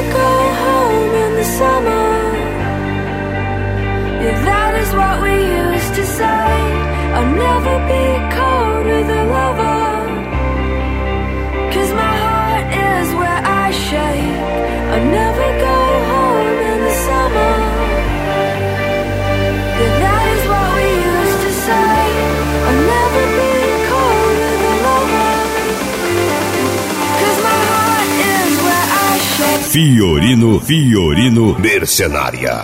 go home in the summer. Yeah, that is what we used to say. I'll never be cold with a lover, 'cause my heart is where I shake. I'll never go home in the summer. Yeah, that is what we used to say. I'll never be cold with a lover, 'cause my heart is where I shake. Fiorino Mercenária.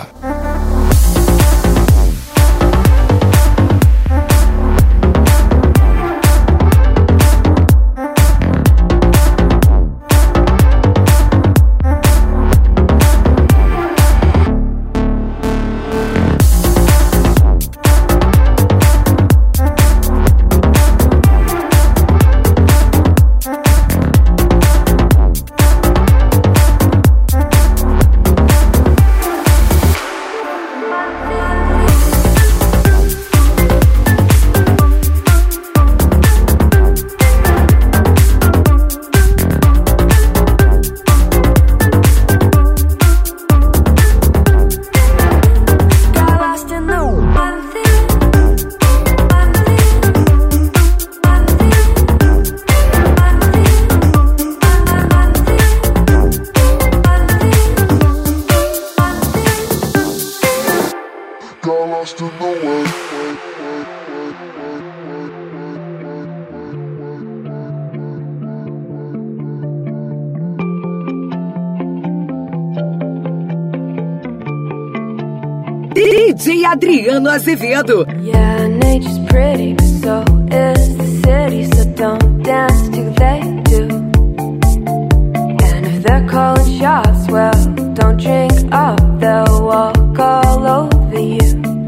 DJ Adriano Azevedo. Yeah, nature's pretty, but so is the city. So don't dance till they do. And if they're calling shots, well, don't drink up, they'll walk all over you.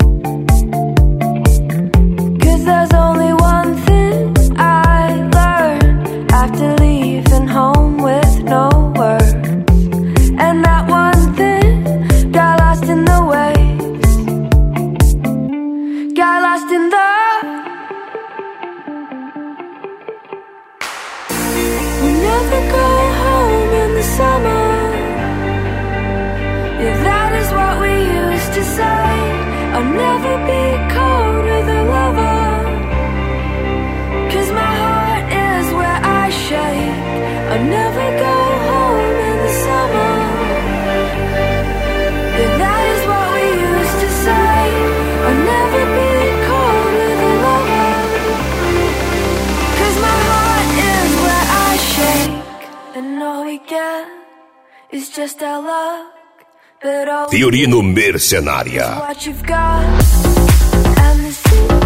'Cause there's only one thing I learned after leaving home with no words. And that one thing got lost in the waves. Got lost in the... We never go home in the summer. Yeah, that is what we used to say. I'll never be cold with a lover, 'cause my heart is where I shake. I'll never go home in the summer. Yeah, that is what we used to say. I'll never be cold with a lover, 'cause my heart is where I shake. And all we get is just our luck. But all Fiorino Mercenária. what you've got and the sea.